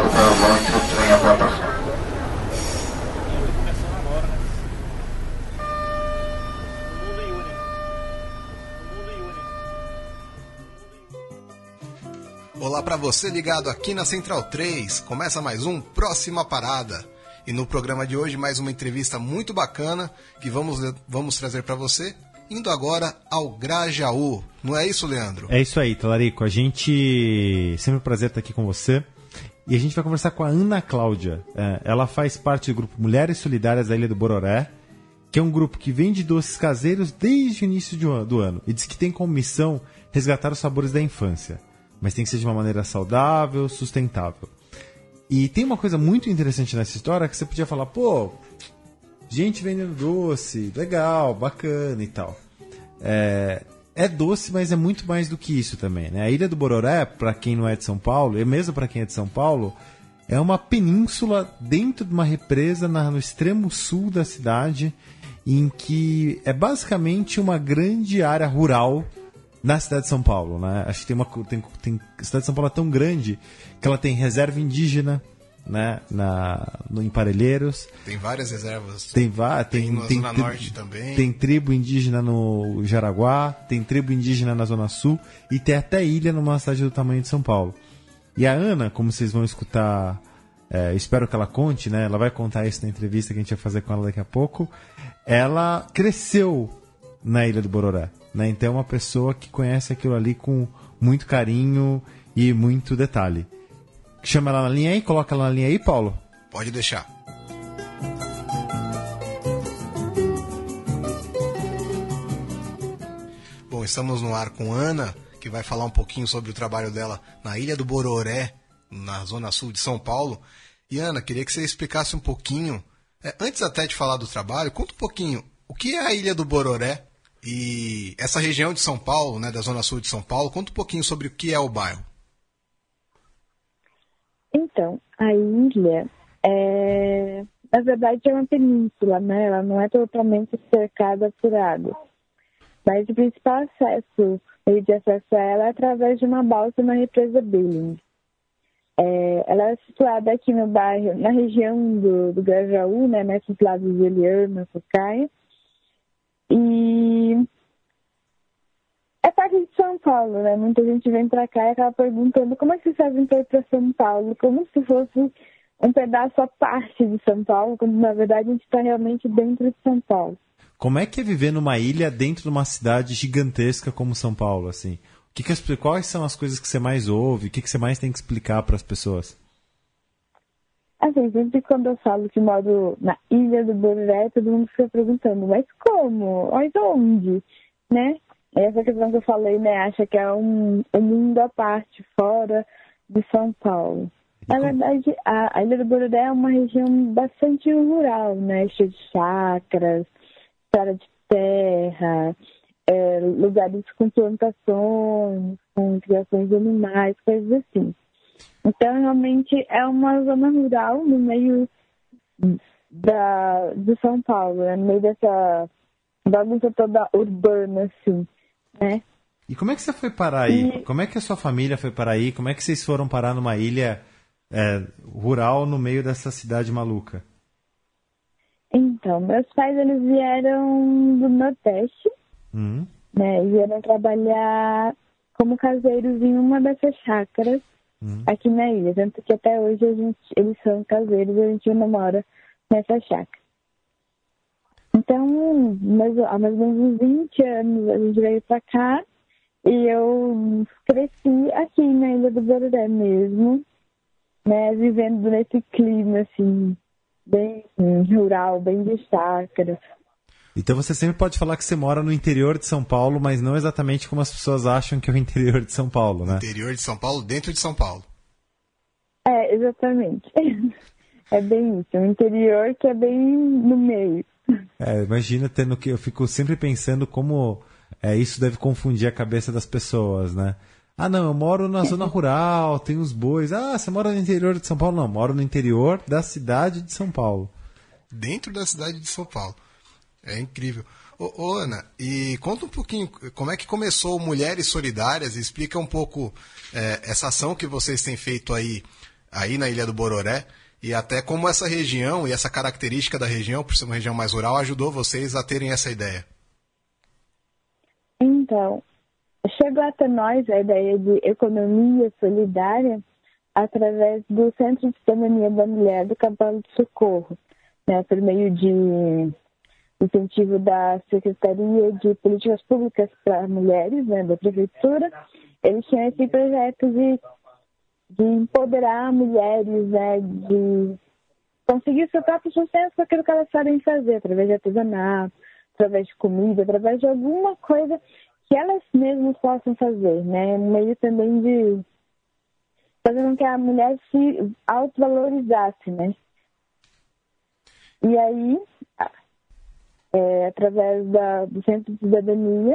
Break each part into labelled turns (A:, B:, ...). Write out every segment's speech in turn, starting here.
A: Cuidado para avanço sem aprovação.
B: Olá para você ligado aqui na Central 3, começa mais um Próxima Parada. E no programa de hoje mais uma entrevista muito bacana que vamos trazer para você, indo agora ao Grajaú. Não é isso, Leandro?
C: É isso aí, Talarico. A gente... Sempre um prazer estar aqui com você. E a gente vai conversar com a Ana Cláudia. Ela faz parte do grupo Mulheres Solidárias da Ilha do Bororé, que é um grupo que vende doces caseiros desde o início do ano. E diz que tem como missão resgatar os sabores da infância. Mas tem que ser de uma maneira saudável, sustentável. E tem uma coisa muito interessante nessa história que você podia falar, pô, gente vendendo doce, legal, bacana e tal. É doce, mas é muito mais do que isso também, né? A Ilha do Bororé, para quem não é de São Paulo, e mesmo para quem é de São Paulo, é uma península dentro de uma represa no extremo sul da cidade, em que é basicamente uma grande área rural na cidade de São Paulo, né? Acho que a cidade de São Paulo é tão grande que ela tem reserva indígena, né? Em Parelheiros.
B: Tem várias reservas.
C: Tem
B: na Zona Norte também.
C: Tem tribo indígena no Jaraguá, tem tribo indígena na Zona Sul e tem até ilha numa cidade do tamanho de São Paulo. E a Ana, como vocês vão escutar, espero que ela conte, né? Ela vai contar isso na entrevista que a gente vai fazer com ela daqui a pouco. Ela cresceu na Ilha do Bororé, né? Então é uma pessoa que conhece aquilo ali com muito carinho e muito detalhe. Chama ela na linha aí, coloca ela na linha aí, Paulo.
B: Pode deixar. Bom, estamos no ar com Ana, que vai falar um pouquinho sobre o trabalho dela na Ilha do Bororé, na zona sul de São Paulo. E Ana, queria que você explicasse um pouquinho, antes até de falar do trabalho, conta um pouquinho, o que é a Ilha do Bororé? E essa região de São Paulo, né, da zona sul de São Paulo, conta um pouquinho sobre o que é o bairro.
D: Então, a ilha, na verdade, é uma península, né? Ela não é totalmente cercada por água. Mas o principal meio de acesso a ela é através de uma balsa na represa Billings. Ela é situada aqui no bairro, na região do Grajaú, né? Nesses lados de Eliana, Socaia. E é parte de São Paulo, né? Muita gente vem pra cá e acaba perguntando como é que vocês vêm para São Paulo, como se fosse um pedaço à parte de São Paulo, quando na verdade a gente está realmente dentro de São Paulo.
C: Como é que é viver numa ilha dentro de uma cidade gigantesca como São Paulo, assim? Quais são as coisas que você mais ouve? O que você mais tem que explicar para as pessoas?
D: Assim, sempre quando eu falo que moro na Ilha do Bororé, todo mundo fica perguntando, mas como? Mas onde? Né? Essa questão que eu falei, né? Acha que é um mundo à parte, fora de São Paulo. Na verdade, a Ilha do Bororé é uma região bastante rural, né? Cheia de chácaras, estrada de terra, lugares com plantações, com criações de animais, coisas assim. Então, realmente, é uma zona rural no meio de São Paulo, né? No meio dessa bagunça toda urbana, assim, né?
C: E como é que você foi parar aí? Como é que a sua família foi parar aí? Como é que vocês foram parar numa ilha rural no meio dessa cidade maluca?
D: Então, meus pais, eles vieram do Nordeste, né? Vieram trabalhar como caseiros em uma dessas chácaras aqui na ilha. Tanto que até hoje eles são caseiros e a gente ainda mora nessa chácara. Então, há mais ou menos uns 20 anos a gente veio pra cá e eu cresci aqui na Ilha do Bororé mesmo, né? Vivendo nesse clima, assim, bem rural, bem de chácara.
C: Então você sempre pode falar que você mora no interior de São Paulo, mas não exatamente como as pessoas acham que é o interior de São Paulo, né?
B: Interior de São Paulo, dentro de São Paulo.
D: Exatamente. É bem isso, um interior que é bem no meio.
C: Imagina tendo que... Eu fico sempre pensando como isso deve confundir a cabeça das pessoas, né? Ah, não, eu moro na zona rural, tem os bois. Ah, você mora no interior de São Paulo? Não, eu moro no interior da cidade de São Paulo.
B: Dentro da cidade de São Paulo. É incrível. Ô, Ana, e conta um pouquinho como é que começou Mulheres Solidárias e explica um pouco essa ação que vocês têm feito aí aí na Ilha do Bororé, e até como essa região e essa característica da região, por ser uma região mais rural, ajudou vocês a terem essa ideia.
D: Então, chegou até nós a ideia de economia solidária através do Centro de Cidadania da Mulher do Cavalo de Socorro, né, por meio de incentivo da Secretaria de Políticas Públicas para Mulheres, né, da Prefeitura. Eles tinham esse projeto de empoderar mulheres, né, de conseguir seu próprio sustento com aquilo que elas sabem fazer, através de artesanato, através de comida, através de alguma coisa que elas mesmas possam fazer, né, meio também de fazer com que a mulher se autovalorizasse, né. E aí, através do Centro de Cidadania,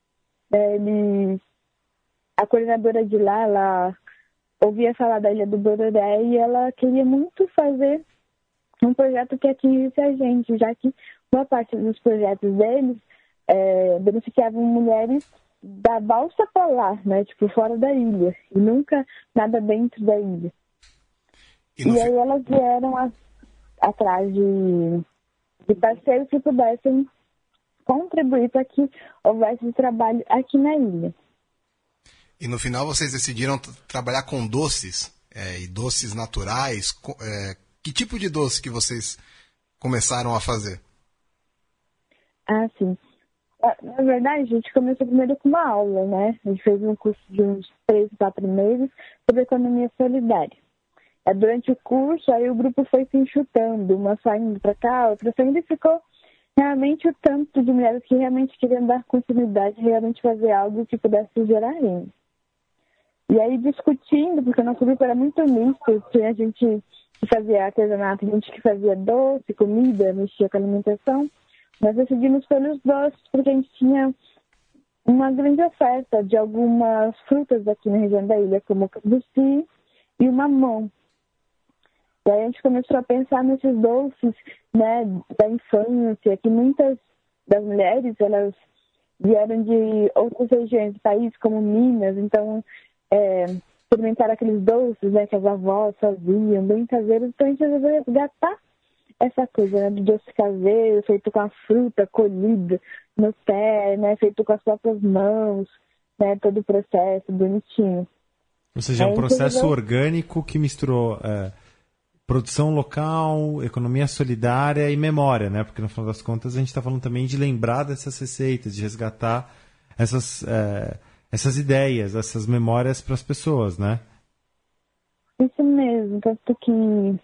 D: a coordenadora de lá, ela ouvia falar da Ilha do Bororé e ela queria muito fazer um projeto que atingisse a gente, já que boa parte dos projetos deles beneficiavam mulheres da balsa polar, né, tipo, fora da ilha, e nunca nada dentro da ilha. E aí elas vieram atrás de parceiros que pudessem contribuir para que houvesse trabalho aqui na ilha.
B: E no final vocês decidiram trabalhar com doces, e doces naturais. Que tipo de doce que vocês começaram a fazer?
D: Ah, sim. Na verdade, a gente começou primeiro com uma aula, né? A gente fez um curso de uns 3, 4 meses sobre economia solidária. Durante o curso, aí o grupo foi se enxutando, uma saindo para cá, outra saindo, e ficou realmente o tanto de mulheres que realmente queriam dar continuidade, realmente fazer algo que pudesse gerar renda. E aí discutindo, porque o nosso grupo era muito misto, tinha gente que fazia artesanato, gente que fazia doce, comida, mexia com alimentação. Nós decidimos pelos doces, porque a gente tinha uma grande oferta de algumas frutas aqui na região da ilha, como o cambuci e o mamão. E aí a gente começou a pensar nesses doces, né, da infância, que muitas das mulheres, elas vieram de outras regiões do país, como Minas, então experimentaram aqueles doces, né, que as avós faziam, bem caseiros, então a gente resolveu resgatar essa coisa, né, do doce caseiro, feito com a fruta colhida no pé, né, feito com as próprias mãos, né, todo o processo bonitinho.
C: Ou seja, é um processo orgânico que misturou produção local, economia solidária e memória, né? Porque no final das contas a gente está falando também de lembrar dessas receitas, de resgatar essas ideias, essas memórias para as pessoas, né?
D: Isso mesmo, tanto que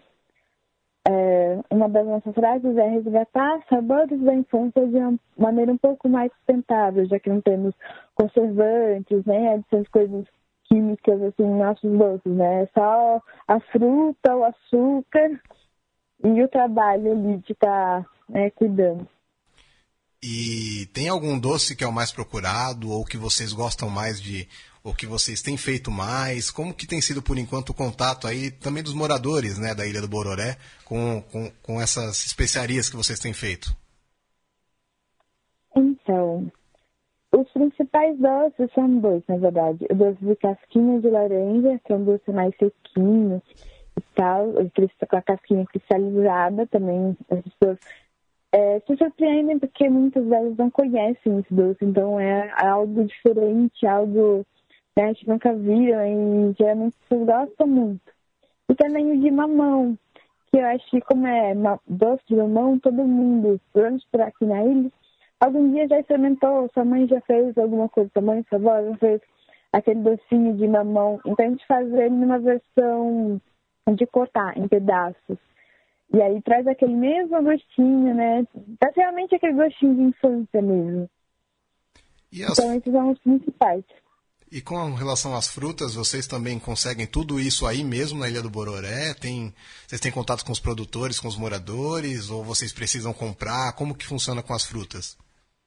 D: uma das nossas frases é resgatar sabores da infância de uma maneira um pouco mais sustentável, já que não temos conservantes, né, adição de coisas químicas assim, em nossos doces, né? É só a fruta, o açúcar e o trabalho ali de estar cuidando.
B: E tem algum doce que é o mais procurado, ou que vocês gostam mais ou que vocês têm feito mais? Como que tem sido, por enquanto, o contato aí também dos moradores, né, da Ilha do Bororé com essas especiarias que vocês têm feito?
D: Então, os principais doces são dois, na verdade. O doce de casquinha de laranja, que é um doce mais sequinho e tal, com a casquinha cristalizada também. As pessoas se surpreendem porque muitas vezes não conhecem esse doce, então é algo diferente, algo, né, que nunca viram e geralmente as pessoas gostam muito. E também o de mamão, que eu acho que como é doce de mamão, todo mundo, pelo menos por aqui na ilha, algum dia já experimentou, sua mãe já fez alguma coisa, sua mãe, sua avó já fez aquele docinho de mamão. Então a gente faz ele numa versão de cortar em pedaços. E aí traz aquele mesmo gostinho, né? Dá realmente aquele gostinho de infância mesmo. Então esses são os principais.
B: E com relação às frutas, vocês também conseguem tudo isso aí mesmo na Ilha do Bororé? Vocês têm contato com os produtores, com os moradores? Ou vocês precisam comprar? Como que funciona com as frutas?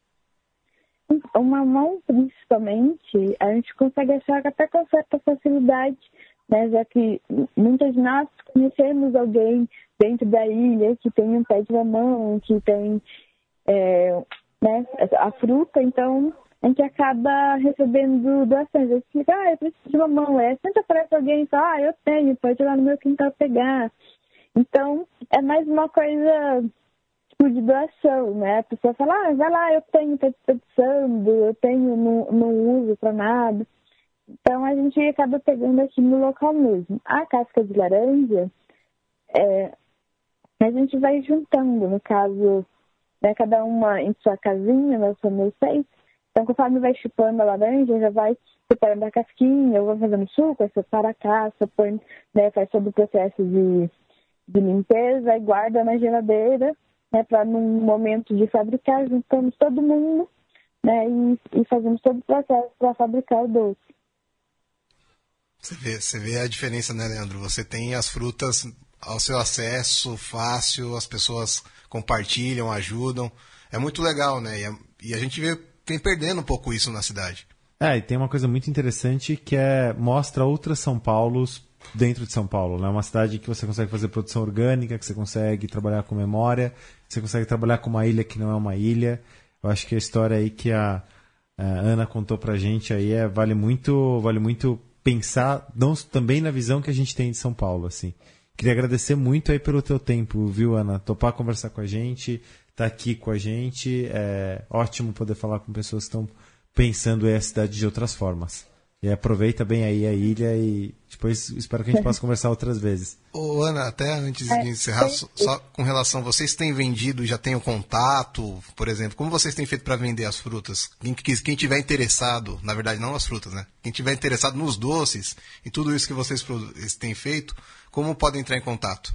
D: O mamão, principalmente, a gente consegue achar até com certa facilidade, né? Já que muitas de nós conhecemos alguém dentro da ilha que tem um pé de mamão, que tem né, a fruta, então a gente acaba recebendo doações. A gente fica, eu preciso de uma mão. Sempre aparece alguém e fala, eu tenho, pode ir lá no meu quintal pegar. Então, é mais uma coisa tipo de doação, né? A pessoa fala, vai lá, eu tenho, tô desperdiçando, eu tenho, não uso pra nada. Então, a gente acaba pegando aqui no local mesmo. A casca de laranja, a gente vai juntando, no caso, né, cada uma em sua casinha, nós somos 6. Então, conforme vai chupando a laranja, já vai separando a casquinha, eu vou fazendo suco, separa a casca, põe, né, faz todo o processo de limpeza e guarda na geladeira, né, para num momento de fabricar, juntamos todo mundo, né, e fazemos todo o processo para fabricar o doce.
B: Você vê a diferença, né, Leandro? Você tem as frutas ao seu acesso, fácil, as pessoas compartilham, ajudam. É muito legal, né? E a gente vem perdendo um pouco isso na cidade.
C: E tem uma coisa muito interessante que mostra outras São Paulos dentro de São Paulo, né? Uma cidade que você consegue fazer produção orgânica, que você consegue trabalhar com memória, você consegue trabalhar com uma ilha que não é uma ilha. Eu acho que a história aí que a Ana contou pra gente aí vale muito pensar também na visão que a gente tem de São Paulo, assim. Queria agradecer muito aí pelo teu tempo, viu, Ana? Topar conversar com a gente, tá aqui com a gente. É ótimo poder falar com pessoas que estão pensando aí a cidade de outras formas. E aproveita bem aí a ilha e depois espero que a gente possa conversar outras vezes.
B: Ô, Ana, até antes de encerrar, só com relação, vocês têm vendido, já têm o contato, por exemplo, como vocês têm feito para vender as frutas? Quem tiver interessado, na verdade não as frutas, né? Quem tiver interessado nos doces e tudo isso que vocês têm feito, como podem entrar em contato?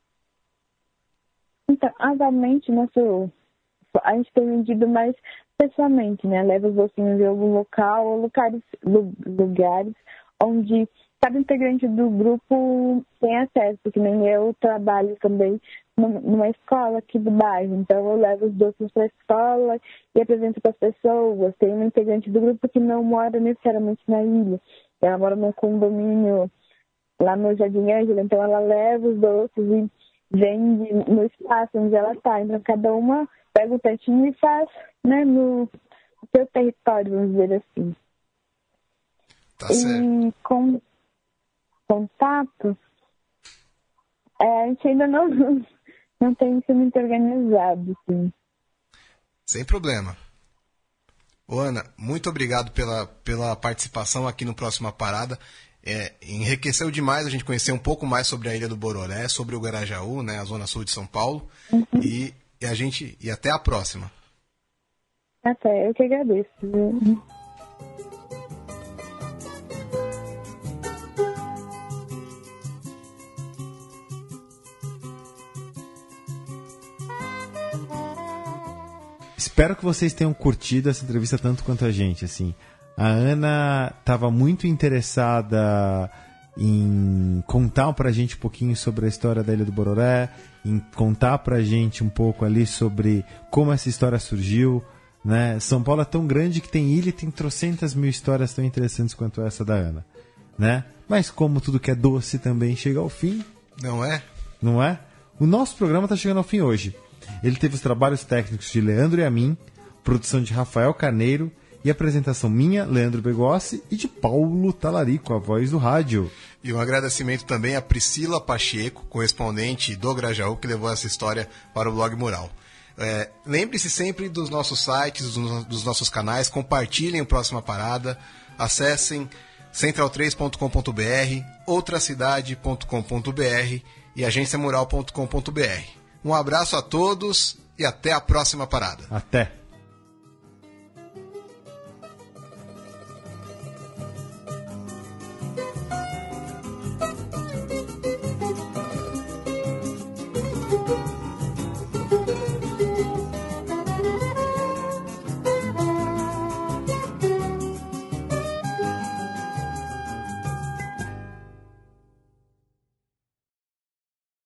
D: Então, atualmente, a gente tem vendido mais pessoalmente, né? Leva os docinhos em algum local ou lugares onde cada integrante do grupo tem acesso, que nem eu trabalho também numa escola aqui do bairro, então eu levo os doces para a escola e apresento para as pessoas. Tem uma integrante do grupo que não mora necessariamente na ilha, ela mora num condomínio lá no Jardim Ângela, então ela leva os doces e vende no espaço onde ela está. Então cada uma pega um tantinho e faz, né, no seu território, vamos dizer assim.
B: Tá certo.
D: E com contato, a gente ainda não tem sido muito organizado, assim.
B: Sem problema. Ô, Ana, muito obrigado pela participação aqui no Próxima Parada. Enriqueceu demais a gente conhecer um pouco mais sobre a Ilha do Bororé, sobre o Grajaú, né, a zona sul de São Paulo.
D: Uhum.
B: E até a próxima.
D: Até, eu que agradeço.
C: Espero que vocês tenham curtido essa entrevista tanto quanto a gente, assim. A Ana estava muito interessada em contar pra gente um pouquinho sobre a história da Ilha do Bororé, em contar pra gente um pouco ali sobre como essa história surgiu, né? São Paulo é tão grande que tem ilha e tem trocentas mil histórias tão interessantes quanto essa da Ana, né? Mas como tudo que é doce também chega ao fim.
B: Não é?
C: Não é? O nosso programa está chegando ao fim hoje. Ele teve os trabalhos técnicos de Leandro e a mim, produção de Rafael Carneiro e apresentação minha, Leandro Begossi, e de Paulo Talarico, a voz do rádio.
B: E um agradecimento também a Priscila Pacheco, correspondente do Grajaú, que levou essa história para o Blog Mural. Lembre-se sempre dos nossos sites, dos nossos canais, compartilhem o Próxima Parada, acessem central3.com.br, outracidade.com.br e agenciamural.com.br. Um abraço a todos e até a próxima parada.
C: Até!